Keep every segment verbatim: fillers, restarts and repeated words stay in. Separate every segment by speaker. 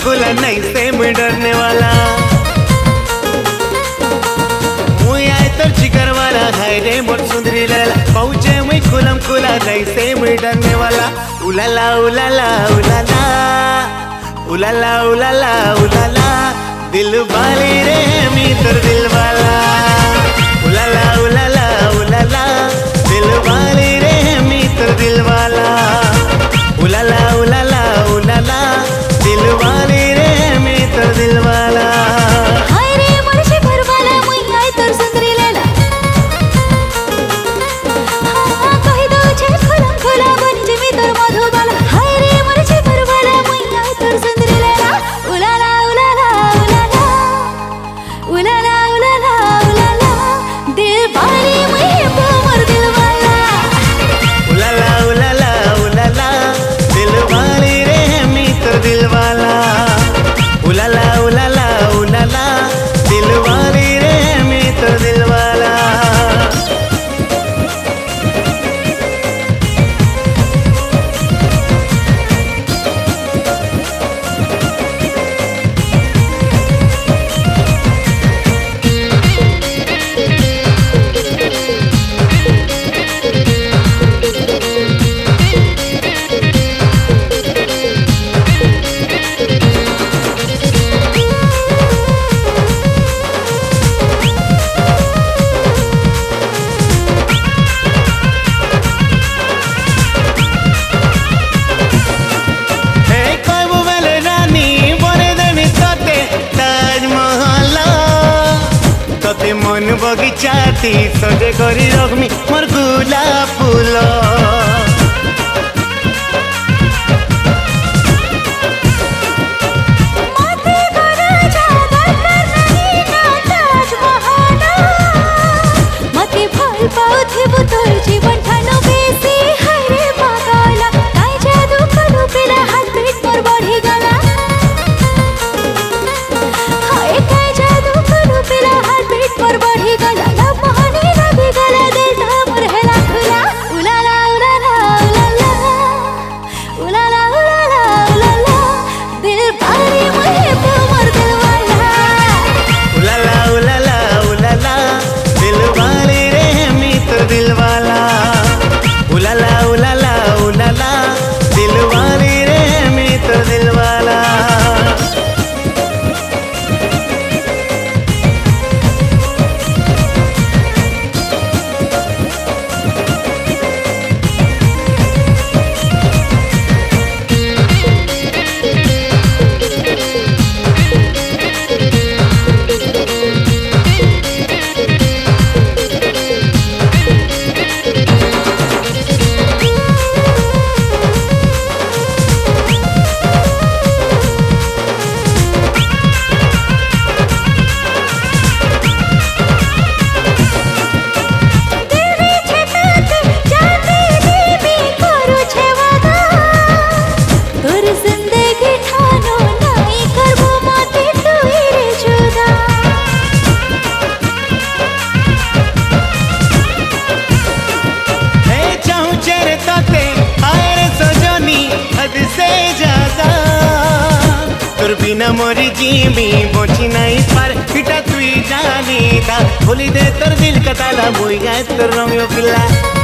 Speaker 1: खुला नहीं से मुई डरने वाला। मुई आए तो जिगर वाला है रे मोर सुंदरी लैला, पहुँचे मुई खुलम खुला नहीं से मुई डरने वाला। उलाला उलाला उलाला उलाला उलाला उलाला दिल वाली रे मी तोर दिल वाला। उलाला उलाला उलाला दिल वाली रे मी तोर दिल वाला। उलाला उलाला उलाला दिल वाली रे मी तोर दिल वाला।
Speaker 2: हाय रे मोर शिखर वाला मुई आय तोर सुंदरी लैला, हाँ कहि दो छे खुलम खुला बन जे मी तोर मधुबाला। हाय रे मोर शिखर वाला मुई आय तोर सुंदरी लैला। उलाला उलाला उलाला उलाला उलाला उलाला दिल वाली मुई है मोर दिल वाला।
Speaker 1: उलाला उलाला उलाला दिल वाली रे मी तोर दिल वाला। उलाला उलाला उलाला दिल वाली रे मी तोर दिल वाला। मन बगीचाती सजे करी रखमी मोर गुलाब फूल।
Speaker 2: मते भल पाउथिबु तोर जीवन ठानो बेसी हाय रे पागला। काई जादू करू पिला हाथ पीठ मोर बढ़ी गला। हाय काई जादू करू पिला हाथ पीठ मोर बढ़ी गला। लब मोहनी लगी गला दिल ता मोर हेला खुला। उलाला उलाला उलाला उलाला उलाला उलाला दिल भारी मुहे मोर दिल वाला।
Speaker 1: उलाला उलाला उलाला दिल वाली रे मी तोर दिल वाला। उलाला उलाला उलाला दिल वाली रे मी तोर दिल वाला। तोर बिना मोरी जीवी बोची नहीं पार पिटा तुई जानी ता। खोली दे तोर दिल का ताला मुई गाय तोर रोमियो पिल्ला।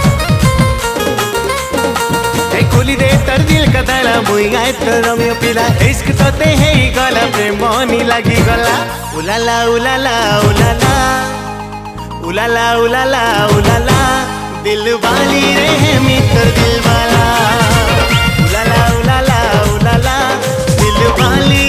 Speaker 1: ए खोली दे तोर दिल का ताला मुई गाय तोर रोमियो पिल्ला। इश्क तो ते है गला प्रेम मोनी लगी गला। उलाला उलाला उलाला उलाला उलाला उलाला दिल वाली रे मी तोर दिल वाला। उलाला उलाला उलाला दिल वाली